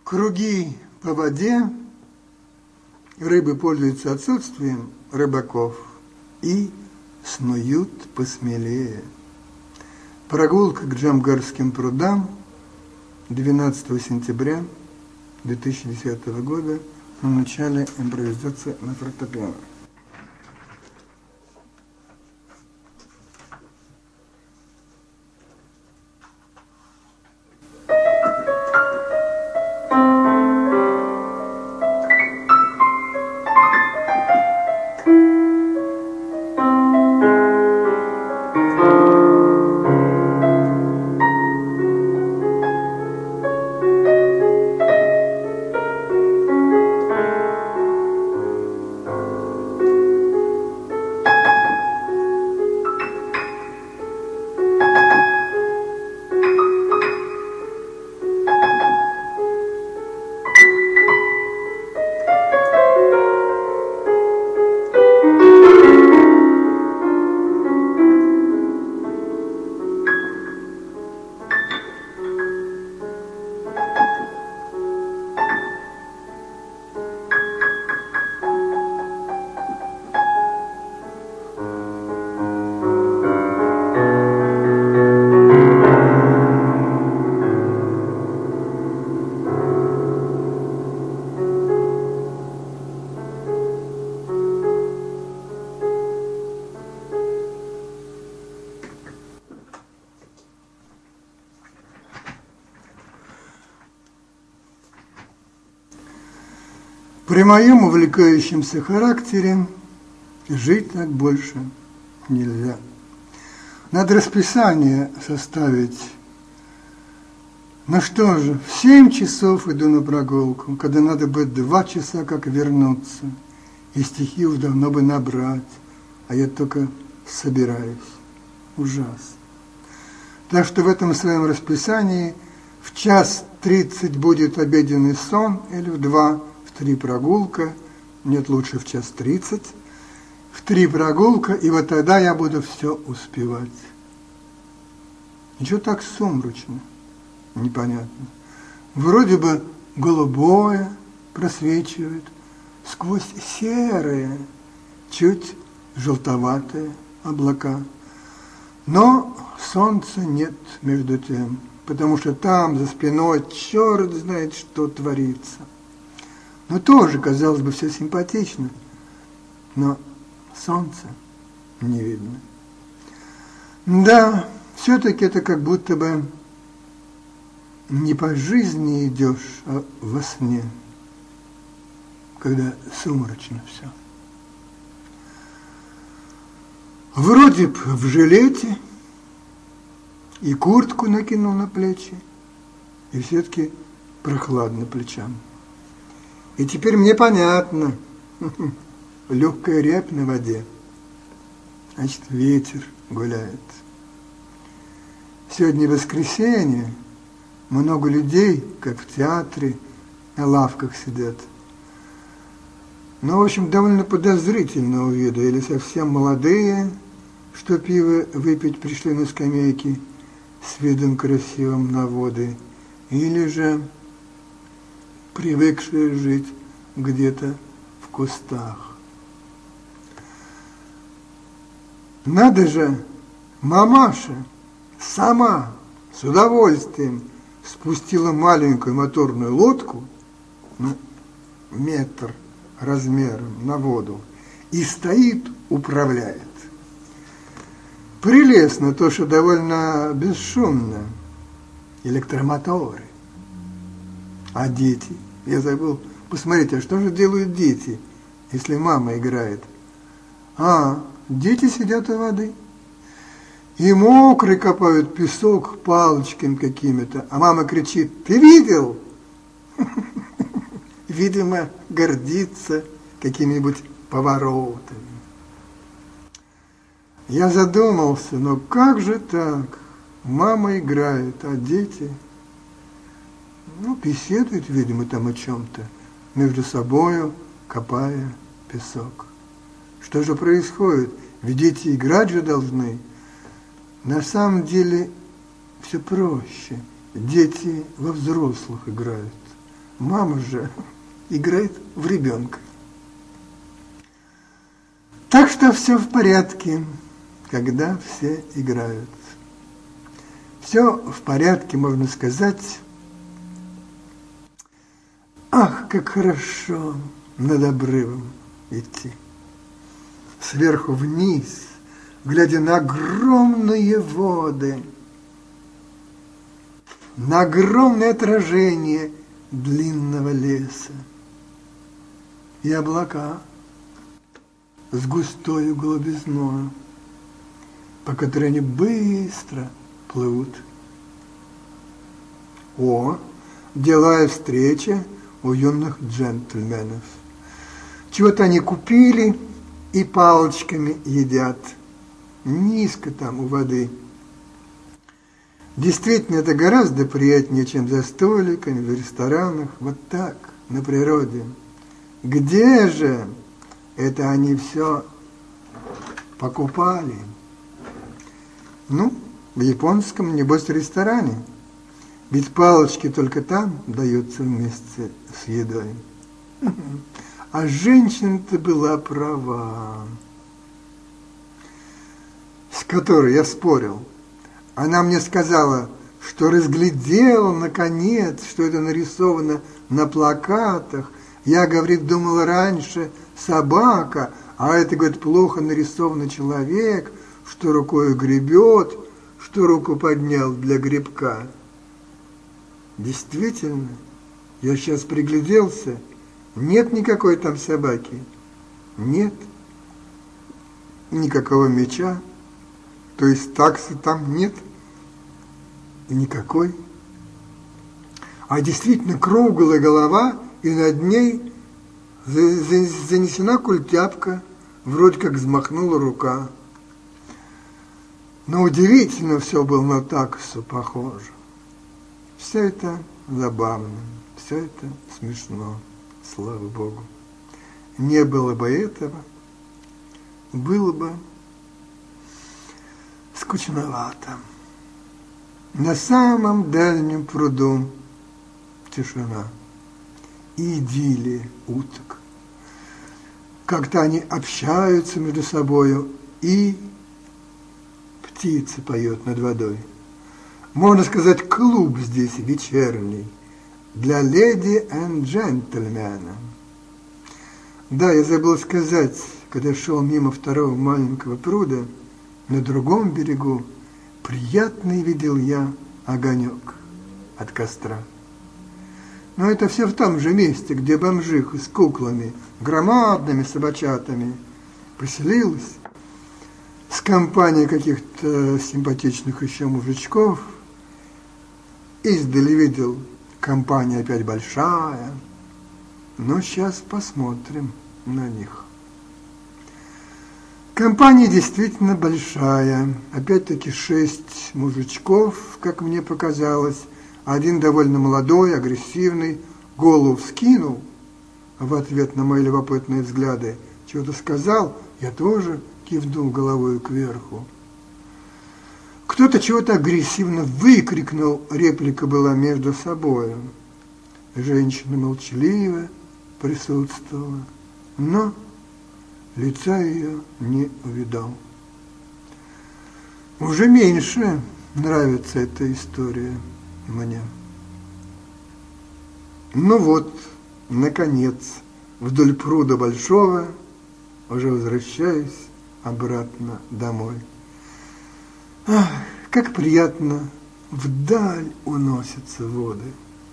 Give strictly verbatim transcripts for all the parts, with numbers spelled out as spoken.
Круги по воде, рыбы пользуются отсутствием рыбаков и снуют посмелее. Прогулка к Джамгарским прудам двенадцатого сентября две тысячи десятого года в начале импровизации на фортепиано. При моем увлекающемся характере жить так больше нельзя. Надо расписание составить. Ну что же, в семь часов иду на прогулку, когда надо бы два часа как вернуться, и стихи уж давно бы набрать, а я только собираюсь. Ужасно. Так что в этом своем расписании в час тридцать будет обеденный сон или в два в три прогулка, нет, лучше в час тридцать, в три прогулка, и вот тогда я буду все успевать. Ничего так сумрачно, непонятно. Вроде бы голубое просвечивает сквозь серые, чуть желтоватые облака. Но солнца нет между тем, потому что там за спиной черт знает, что творится. Но тоже, казалось бы, все симпатично, но солнца не видно. Да, все-таки это как будто бы не по жизни идешь, а во сне, когда сумрачно все. Вроде бы в жилете, и куртку накинул на плечи, и все-таки прохладно плечам. И теперь мне понятно, легкая рябь на воде, значит, ветер гуляет. Сегодня воскресенье, много людей, как в театре, на лавках сидят. Но, в общем, довольно подозрительного вида, или совсем молодые, что пиво выпить пришли на скамейке с видом красивым на воды, или же привыкшие жить где-то в кустах. Надо же, мамаша сама с удовольствием спустила маленькую моторную лодку, ну, метр размером на воду, и стоит, управляет. Прелестно то, что довольно бесшумно. Электромоторы. А дети? Я забыл. Посмотрите, а что же делают дети, если мама играет? А, дети сидят у воды. И мокрый копают песок палочками какими-то. А мама кричит: ты видел? Видимо, гордится какими-нибудь поворотами. Я задумался, но как же так? Мама играет, а дети, ну, беседуют, видимо, там о чем-то, между собою копая песок. Что же происходит? Ведь дети играть же должны. На самом деле все проще. Дети во взрослых играют, Мама же играет в ребенка. Так что все в порядке, когда все играют. Все в порядке, можно сказать. Ах, как хорошо над обрывом идти. Сверху вниз, глядя на огромные воды, на огромное отражение длинного леса и облака с густою голубизною, по которой они быстро плывут. О, деловая встреча у юных джентльменов. Чего-то они купили и палочками едят. Низко там у воды. Действительно, это гораздо приятнее, чем за столиками, в ресторанах, вот так, на природе. Где же это они все покупали? Ну, в японском, небось, ресторане. Ведь палочки только там даются вместе с едой. А женщина-то была права, с которой я спорил. Она мне сказала, что разглядела, наконец, что это нарисовано на плакатах. Я, говорит, думала раньше собака, а это, говорит, плохо нарисованный человек, что рукой гребет, что руку поднял для гребка. Действительно, я сейчас пригляделся, нет никакой там собаки, нет никакого меча, то есть таксы там нет никакой. А действительно круглая голова, и над ней занесена культяпка, вроде как взмахнула рука. Но удивительно все было на таксу похоже. Все это забавно, все это смешно, слава Богу. Не было бы этого, было бы скучновато. На самом дальнем пруду тишина и идиллия уток. Как-то они общаются между собою, и птица поет над водой. Можно сказать, клуб здесь вечерний для леди и джентльмена. Да, я забыл сказать, когда шел мимо второго маленького пруда, на другом берегу приятный видел я огонек от костра. Но это все в том же месте, где бомжиха с куклами, громадными собачатами, поселилась с компанией каких-то симпатичных еще мужичков. Издали видел, компания опять большая, но сейчас посмотрим на них. Компания действительно большая, опять-таки шесть мужичков, как мне показалось, один довольно молодой, агрессивный, голову вскинул в ответ на мои любопытные взгляды, чего-то сказал, я тоже кивнул головой кверху. Кто-то чего-то агрессивно выкрикнул, реплика была между собой. Женщина молчаливо присутствовала, но лица ее не увидал. Уже меньше нравится эта история мне. Ну вот, наконец, вдоль пруда большого уже возвращаюсь обратно домой. Ах, как приятно, вдаль уносятся воды.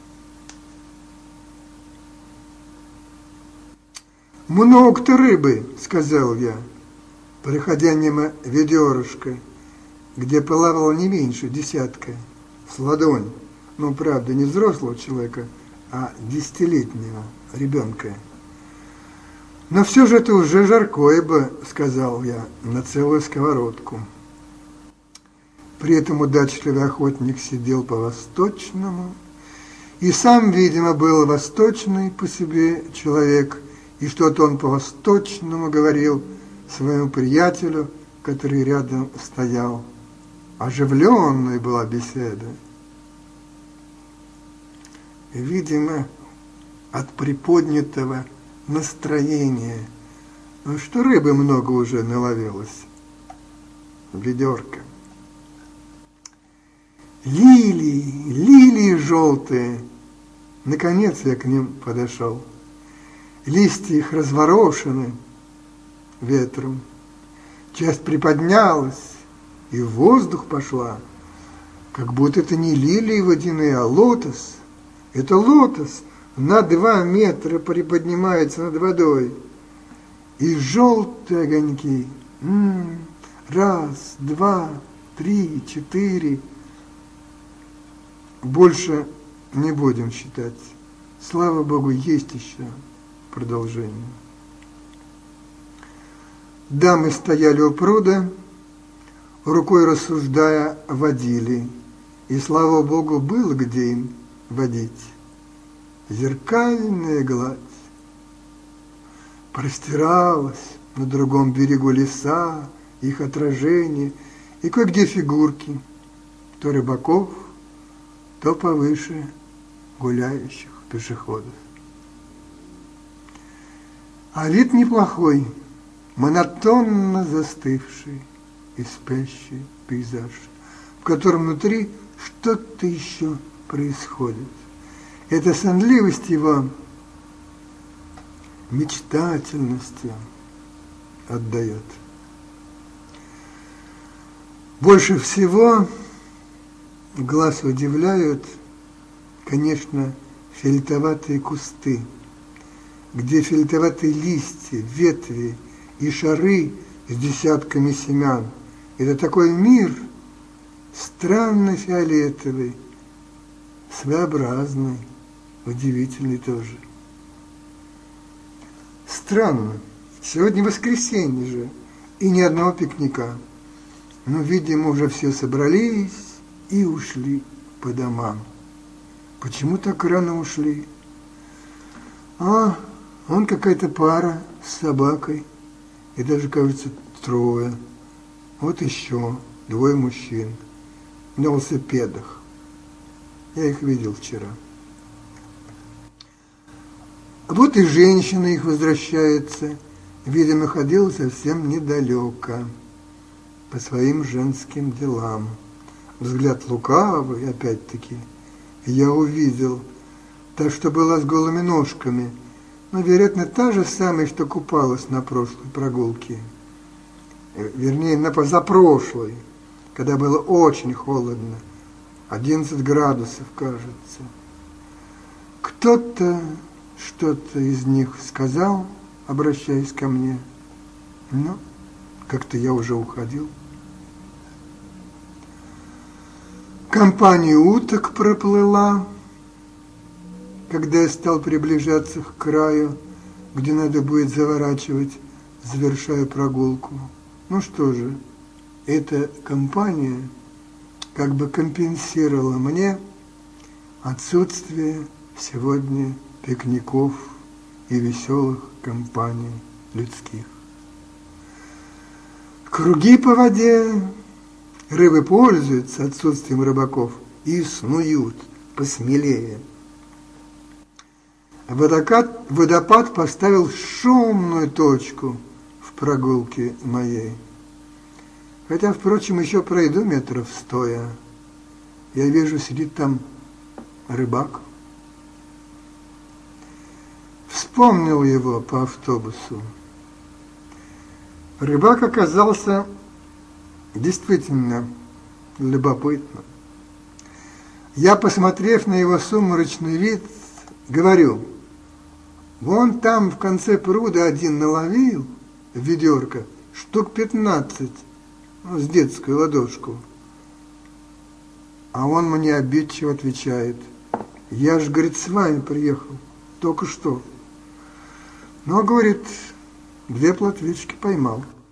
«Много-то рыбы», — сказал я, проходя мимо ведерышка, где плавало не меньше десятка, с ладонь, ну, правда, не взрослого человека, а десятилетнего ребенка. «Но все же это уже жаркое бы», — сказал я, — «на целую сковородку». При этом удачливый охотник сидел по-восточному, и сам, видимо, был восточный по себе человек, и что-то он по-восточному говорил своему приятелю, который рядом стоял. Оживленной была беседа. И, видимо, от приподнятого настроения, что рыбы много уже наловилось. Ведерко. Лилии, лилии желтые. Наконец я к ним подошел. Листья их разворошены ветром. Часть приподнялась и в воздух пошла, как будто это не лилии водяные, а лотос. Это лотос на два метра приподнимается над водой. И желтые огоньки. М-м, раз, два, три, четыре. Больше не будем считать. Слава Богу, есть еще продолжение. Дамы стояли у пруда, рукой рассуждая, водили. И, слава Богу, было где им водить. Зеркальная гладь простиралась на другом берегу леса, их отражение, и кое-где фигурки, то рыбаков, то повыше гуляющих пешеходов. А вид неплохой, монотонно застывший и спящий пейзаж, в котором внутри что-то еще происходит. Эта сонливость его мечтательности отдает. Больше всего глаз удивляют, конечно, фиолетоватые кусты, где фиолетоватые листья, ветви и шары с десятками семян. Это такой мир странно фиолетовый, своеобразный, удивительный тоже. Странно, сегодня воскресенье же, и ни одного пикника. Но, видимо, уже все собрались и ушли по домам. Почему так рано ушли? А, вон какая-то пара с собакой, и даже, кажется, трое. Вот еще двое мужчин на велосипедах. Я их видел вчера. Вот и женщина их возвращается, видимо, ходила совсем недалеко по своим женским делам. Взгляд лукавый, опять-таки, я увидел, та, что была с голыми ножками, но, вероятно, та же самая, что купалась на прошлой прогулке. Вернее, на позапрошлой, когда было очень холодно, одиннадцать градусов, кажется. Кто-то что-то из них сказал, обращаясь ко мне, но как-то я уже уходил. Компания уток проплыла, когда я стал приближаться к краю, где надо будет заворачивать, завершая прогулку. Ну что же, эта компания как бы компенсировала мне отсутствие сегодня пикников и веселых компаний людских. Круги по воде, рыбы пользуются отсутствием рыбаков и снуют посмелее. Водокат, водопад поставил шумную точку в прогулке моей. Хотя, впрочем, еще пройду метров стоя. Я вижу, сидит там рыбак. Вспомнил его по автобусу. Рыбак оказался действительно любопытным. Я, посмотрев на его сумрачный вид, говорю: вон там в конце пруда один наловил в ведерко штук пятнадцать, ну, с детскую ладошку. А он мне обидчиво отвечает: я ж, говорит, с вами приехал, только что. Но, говорит, две плотвички поймал.